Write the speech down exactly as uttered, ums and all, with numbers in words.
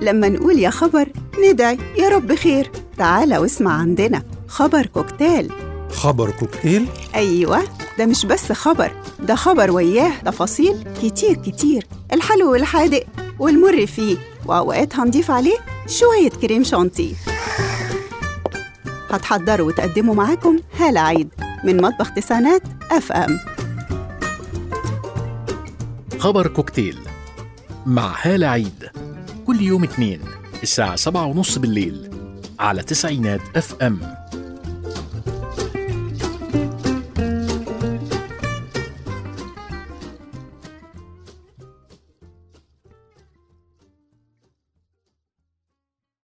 لما نقول يا خبر ندعي يا رب خير. تعالى واسمع عندنا خبر كوكتيل. خبر كوكتيل؟ أيوة، ده مش بس خبر، ده خبر وياه تفاصيل كتير كتير، الحلو والحادق والمر فيه، وأوقات هنضيف عليه شوية كريم شانتيه. هتحضروا وتقدموا معاكم هالة عيد من مطبخ تسعينات اف ام. خبر كوكتيل مع هالة عيد كل يوم اثنين الساعة سبعة ونص بالليل على تسعينات اف ام.